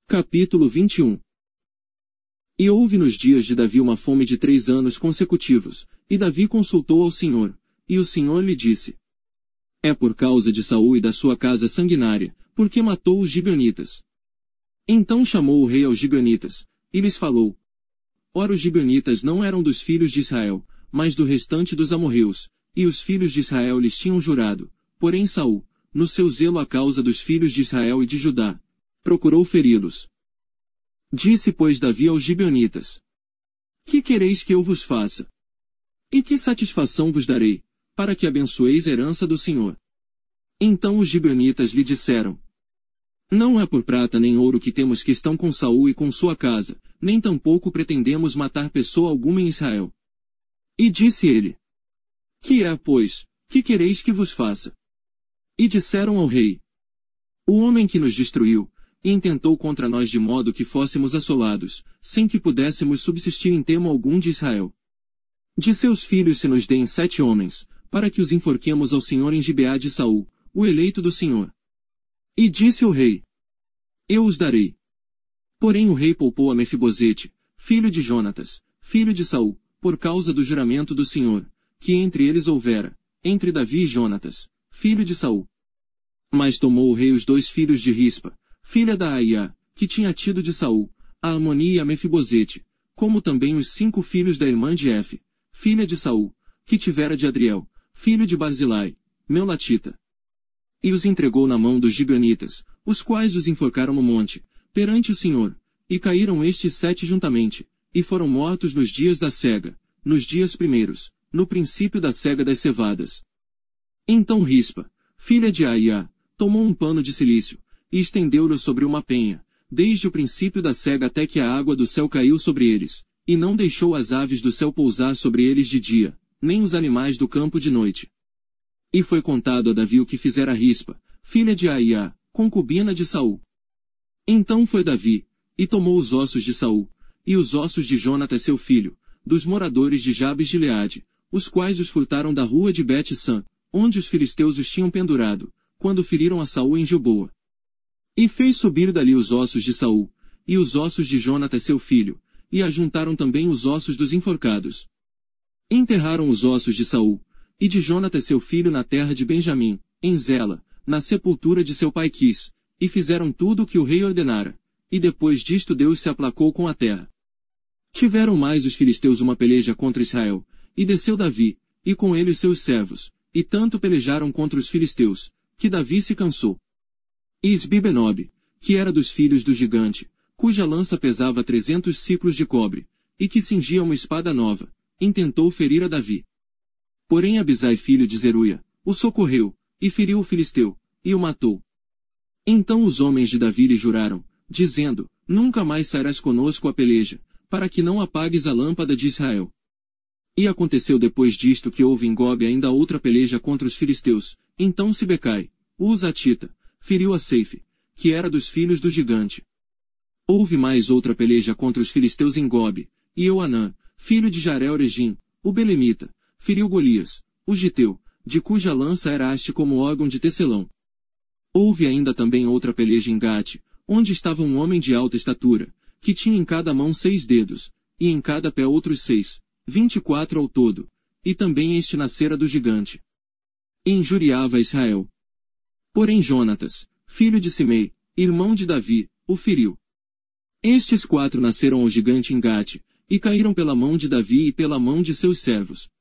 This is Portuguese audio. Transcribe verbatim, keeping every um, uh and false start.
Capítulo vinte e um. E houve nos dias de Davi uma fome de três anos consecutivos, e Davi consultou ao Senhor, e o Senhor lhe disse: É por causa de Saul e da sua casa sanguinária, porque matou os gibeonitas. Então chamou o rei aos gibeonitas, e lhes falou: Ora, os gibeonitas não eram dos filhos de Israel, mas do restante dos amorreus, e os filhos de Israel lhes tinham jurado. Porém Saul, no seu zelo à causa dos filhos de Israel e de Judá, procurou feri-los. Disse, pois, Davi aos gibeonitas: Que quereis que eu vos faça? E que satisfação vos darei, para que abençoeis a herança do Senhor? Então os gibeonitas lhe disseram: Não é por prata nem ouro que temos que estão com Saul e com sua casa, nem tampouco pretendemos matar pessoa alguma em Israel. E disse ele: Que é, pois, que quereis que vos faça? E disseram ao rei: O homem que nos destruiu, e intentou contra nós de modo que fôssemos assolados, sem que pudéssemos subsistir em termo algum de Israel. De seus filhos se nos deem sete homens, para que os enforquemos ao Senhor em Gibeá de Saul, o eleito do Senhor. E disse o rei: Eu os darei. Porém o rei poupou a Mefibosete, filho de Jonatas, filho de Saul, por causa do juramento do Senhor, que entre eles houvera, entre Davi e Jonatas, filho de Saul. Mas tomou o rei os dois filhos de Rispa, filha da Aiá, que tinha tido de Saul, a Amoni e a Mefibosete, como também os cinco filhos da irmã de Efe, filha de Saul, que tivera de Adriel, filho de Barzilai, Meulatita. E os entregou na mão dos gibeonitas, os quais os enforcaram no monte, perante o Senhor, e caíram estes sete juntamente, e foram mortos nos dias da cega, nos dias primeiros, no princípio da cega das cevadas. Então Rispa, filha de Aiá, tomou um pano de cilício, e estendeu-lhe sobre uma penha, desde o princípio da cega até que a água do céu caiu sobre eles, e não deixou as aves do céu pousar sobre eles de dia, nem os animais do campo de noite. E foi contado a Davi o que fizera Rispa, filha de Aiá, concubina de Saul. Então foi Davi, e tomou os ossos de Saul, e os ossos de Jonatas seu filho, dos moradores de Jabes de Gileade, os quais os furtaram da rua de Bet-San, onde os filisteus os tinham pendurado, quando feriram a Saul em Gilboa. E fez subir dali os ossos de Saul, e os ossos de Jonatas seu filho, e ajuntaram também os ossos dos enforcados. Enterraram os ossos de Saul, e de Jonatas seu filho na terra de Benjamim, em Zela, na sepultura de seu pai Quis, e fizeram tudo o que o rei ordenara, e depois disto Deus se aplacou com a terra. Tiveram mais os filisteus uma peleja contra Israel, e desceu Davi, e com ele os seus servos, e tanto pelejaram contra os filisteus, que Davi se cansou. E Isbi-Benob, que era dos filhos do gigante, cuja lança pesava trezentos ciclos de cobre, e que cingia uma espada nova, intentou ferir a Davi. Porém Abisai filho de Zeruia, o socorreu, e feriu o filisteu, e o matou. Então os homens de Davi lhe juraram, dizendo: Nunca mais sairás conosco a peleja, para que não apagues a lâmpada de Israel. E aconteceu depois disto que houve em Gobe ainda outra peleja contra os filisteus, então Sibecai, o Uzatita, feriu a Seife, que era dos filhos do gigante. Houve mais outra peleja contra os filisteus em Gobe, e Euanã, filho de Jarel-Regim, o Belemita, feriu Golias, o Giteu, de cuja lança era haste como órgão de tecelão. Houve ainda também outra peleja em Gate, onde estava um homem de alta estatura, que tinha em cada mão seis dedos, e em cada pé outros seis, vinte e quatro ao todo, e também este nascera do gigante. E injuriava a Israel. Porém Jonatas, filho de Simei, irmão de Davi, o feriu. Estes quatro nasceram ao gigante em Gate, e caíram pela mão de Davi e pela mão de seus servos.